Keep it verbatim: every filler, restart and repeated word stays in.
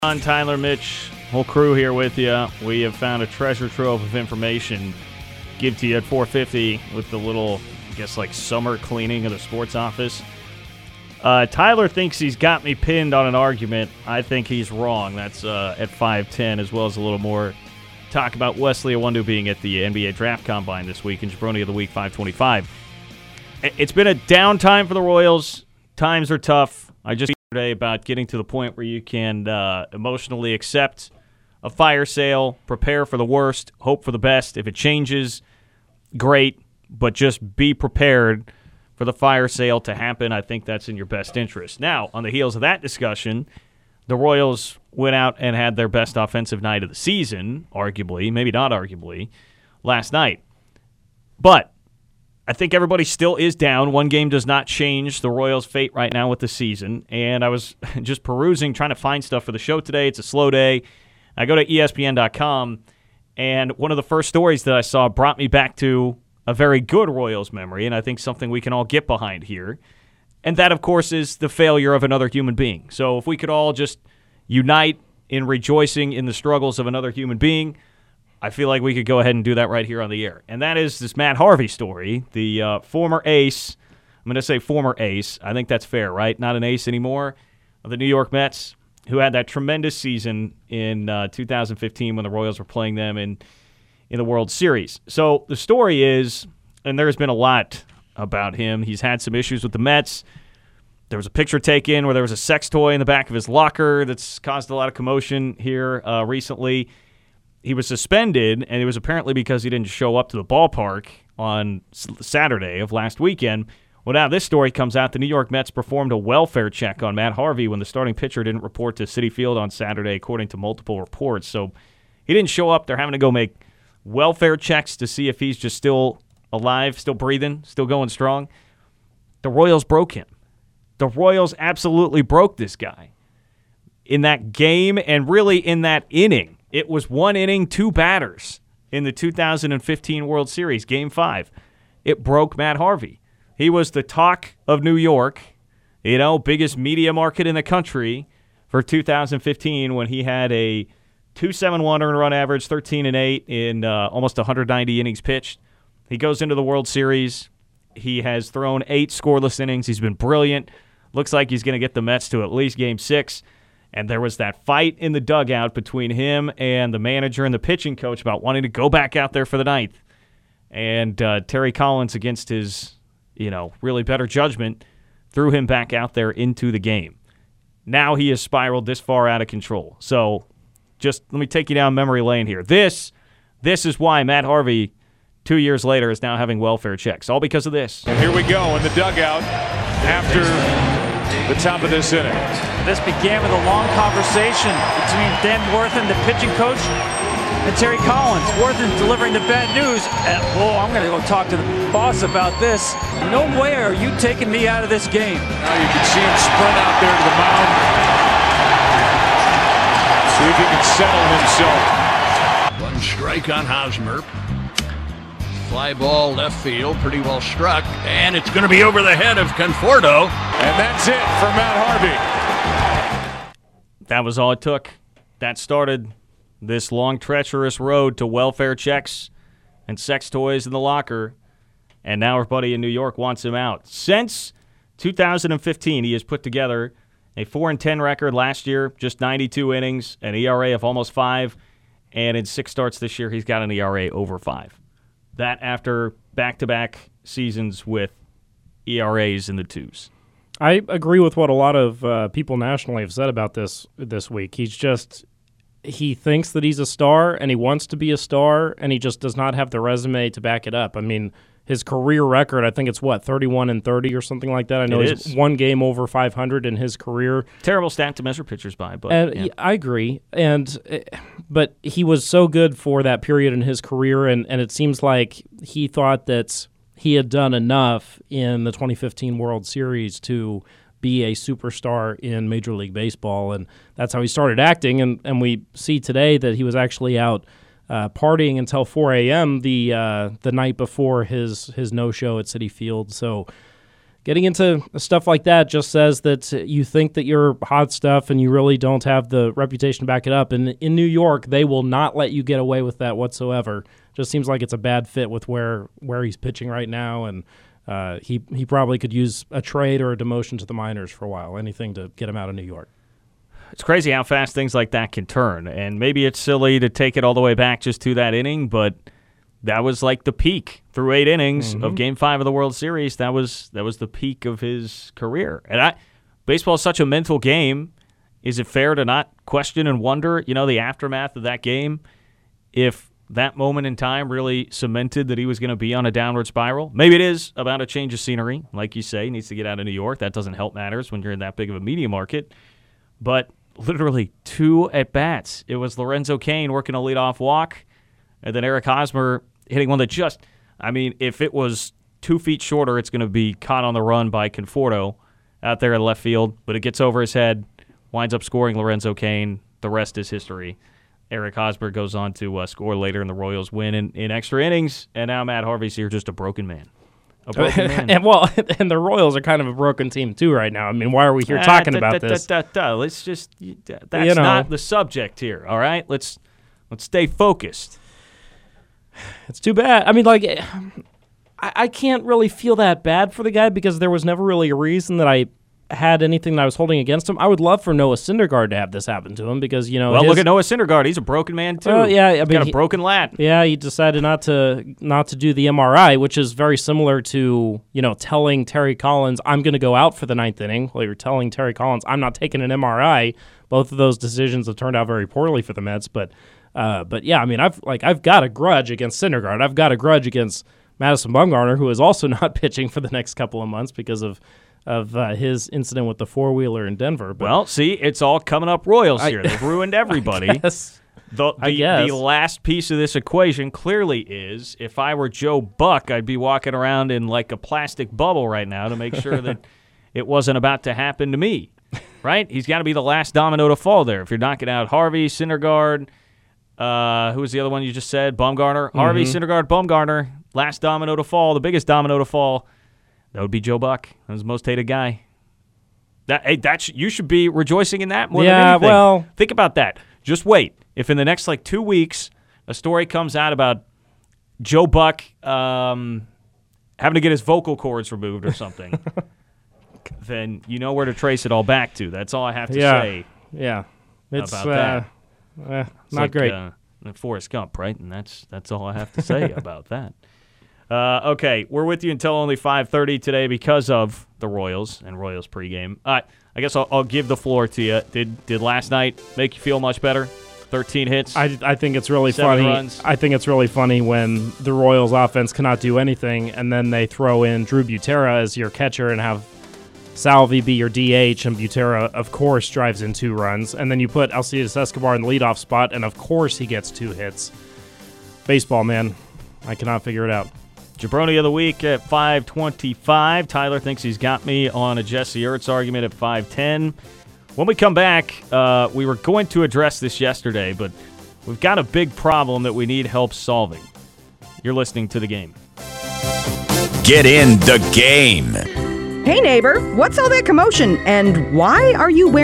On Tyler, Mitch, whole crew here with you. We have found a treasure trove of information. Give to you at four fifty with the little, I guess, like summer cleaning of the sports office. Uh, Tyler thinks he's got me pinned on an argument. I think he's wrong. That's uh, at five ten, as well as a little more talk about Wesley Iwundu being at the N B A Draft Combine this week and Jabroni of the Week five twenty-five. It's been a down time for the Royals. Times are tough. I just today about getting to the point where you can uh, emotionally accept a fire sale, prepare for the worst, hope for the best. If it changes, great, but just be prepared for the fire sale to happen. I think that's in your best interest. Now, on the heels of that discussion, the Royals went out and had their best offensive night of the season, arguably, maybe not arguably, last night. But I think everybody still is down. One game does not change the Royals' fate right now with the season. And I was just perusing, trying to find stuff for the show today. It's a slow day. I go to E S P N dot com, and one of the first stories that I saw brought me back to a very good Royals memory, and I think something we can all get behind here. And that, of course, is the failure of another human being. So if we could all just unite in rejoicing in the struggles of another human being, I feel like we could go ahead and do that right here on the air. And that is this Matt Harvey story, the uh, former ace. I'm going to say former ace. I think that's fair, right? Not an ace anymore of the New York Mets, who had that tremendous season in uh, two thousand fifteen when the Royals were playing them in, in the World Series. So the story is, and there's been a lot about him. He's had some issues with the Mets. There was a picture taken where there was a sex toy in the back of his locker that's caused a lot of commotion here uh, recently. He was suspended, and it was apparently because he didn't show up to the ballpark on Saturday of last weekend. Well, now this story comes out. The New York Mets performed a welfare check on Matt Harvey when the starting pitcher didn't report to Citi Field on Saturday, according to multiple reports. So he didn't show up. They're having to go make welfare checks to see if he's just still alive, still breathing, still going strong. The Royals broke him. The Royals absolutely broke this guy in that game and really in that inning. It was one inning, two batters in the two thousand fifteen World Series, Game five. It broke Matt Harvey. He was the talk of New York, you know, biggest media market in the country for two thousand fifteen when he had a two seventy-one earned run average, thirteen and eight in uh, almost one hundred ninety innings pitched. He goes into the World Series. He has thrown eight scoreless innings. He's been brilliant. Looks like he's going to get the Mets to at least Game six. And there was that fight in the dugout between him and the manager and the pitching coach about wanting to go back out there for the ninth. And uh, Terry Collins, against his, you know, really better judgment, threw him back out there into the game. Now he has spiraled this far out of control. So just let me take you down memory lane here. This, this is why Matt Harvey, two years later, is now having welfare checks. All because of this. And here we go in the dugout after the top of this inning. This began with a long conversation between Dan Worthen, the pitching coach, and Terry Collins. Worthen delivering the bad news. And, oh, I'm going to go talk to the boss about this. No way are you taking me out of this game. Now you can see him sprint out there to the mound. See if he can settle himself. One strike on Hosmer. Fly ball left field, pretty well struck, and it's going to be over the head of Conforto. And that's it for Matt Harvey. That was all it took. That started this long, treacherous road to welfare checks and sex toys in the locker. And now our buddy in New York wants him out. Since two thousand fifteen, he has put together a four and ten record last year, just ninety-two innings, an E R A of almost five, and in six starts this year, he's got an E R A over five. That after back-to-back seasons with E R As in the twos. I agree with what a lot of uh, people nationally have said about this this week. He's just, he thinks that he's a star, and he wants to be a star, and he just does not have the resume to back it up. I mean, his career record, I think it's, what, thirty-one and thirty or something like that? I know it he's is. one game over five hundred in his career. Terrible stat to measure pitchers by, but And yeah. I agree, and but he was so good for that period in his career, and, and it seems like he thought that he had done enough in the twenty fifteen World Series to be a superstar in Major League Baseball, and that's how he started acting, and, and we see today that he was actually out uh, partying until four a.m. the uh, the night before his, his no-show at Citi Field, so getting into stuff like that just says that you think that you're hot stuff and you really don't have the reputation to back it up. And in New York, they will not let you get away with that whatsoever. Just seems like it's a bad fit with where where he's pitching right now, and uh, he he probably could use a trade or a demotion to the minors for a while, anything to get him out of New York. It's crazy how fast things like that can turn, and maybe it's silly to take it all the way back just to that inning, but that was like the peak through eight innings mm-hmm. of Game Five of the World Series. That was that was the peak of his career. And I, baseball is such a mental game. Is it fair to not question and wonder, you know, the aftermath of that game, if that moment in time really cemented that he was going to be on a downward spiral? Maybe it is about a change of scenery, like you say, he needs to get out of New York. That doesn't help matters when you're in that big of a media market. But literally two at bats. It was Lorenzo Cain working a leadoff walk, and then Eric Hosmer hitting one that just, I mean, if it was two feet shorter, it's going to be caught on the run by Conforto out there in left field. But it gets over his head, winds up scoring Lorenzo Cain. The rest is history. Eric Hosmer goes on to uh, score later, and the Royals win in, in extra innings. And now Matt Harvey's here, just a broken man. A broken man. and well, and the Royals are kind of a broken team too right now. I mean, why are we here uh, talking da, about da, this? Da, da, da. Let's just that's you know. not the subject here. All right, let's let's stay focused. It's too bad. I mean, like, I, I can't really feel that bad for the guy because there was never really a reason that I had anything that I was holding against him. I would love for Noah Syndergaard to have this happen to him because, you know. Well, his, look at Noah Syndergaard. He's a broken man too. Well, yeah, I He's mean, got a he, broken lat. Yeah, he decided not to not to do the M R I, which is very similar to, you know, telling Terry Collins, I'm going to go out for the ninth inning. Well, you're telling Terry Collins, I'm not taking an M R I. Both of those decisions have turned out very poorly for the Mets, but uh, but yeah, I mean, I've like I've got a grudge against Syndergaard. I've got a grudge against Madison Bumgarner, who is also not pitching for the next couple of months because of of uh, his incident with the four-wheeler in Denver. But well, see, it's all coming up Royals I, here. They've ruined everybody. I guess. The, the, I guess. the last piece of this equation clearly is, if I were Joe Buck, I'd be walking around in like a plastic bubble right now to make sure that it wasn't about to happen to me, right? He's got to be the last domino to fall there. If you're knocking out Harvey, Syndergaard, uh, who was the other one you just said? Bumgarner. Mm-hmm. Harvey, Syndergaard, Bumgarner, last domino to fall, the biggest domino to fall. That would be Joe Buck. That was the most hated guy. That hey, that sh- you should be rejoicing in that more yeah, than anything. Well, think about that. Just wait. If in the next like two weeks a story comes out about Joe Buck um, having to get his vocal cords removed or something, then you know where to trace it all back to. That's all I have to yeah, say. Yeah, it's about uh, that. Uh, It's not like, great. Uh, Forrest Gump, right? And that's that's all I have to say about that. Uh, okay, we're with you until only five thirty today because of the Royals and Royals pregame. Uh, I guess I'll, I'll give the floor to you. Did did last night make you feel much better? thirteen hits. I, I think it's really seven funny. runs. I think it's really funny when the Royals offense cannot do anything, and then they throw in Drew Butera as your catcher and have Salvi be your D H, and Butera, of course, drives in two runs. And then you put Alcides Escobar in the leadoff spot, and of course he gets two hits. Baseball, man. I cannot figure it out. Jabroni of the week at five twenty-five. Tyler thinks he's got me on a Jesse Ertz argument at five ten. When we come back, uh, we were going to address this yesterday, but we've got a big problem that we need help solving. You're listening to The Game. Get in the game. Hey, neighbor, what's all that commotion, and why are you wearing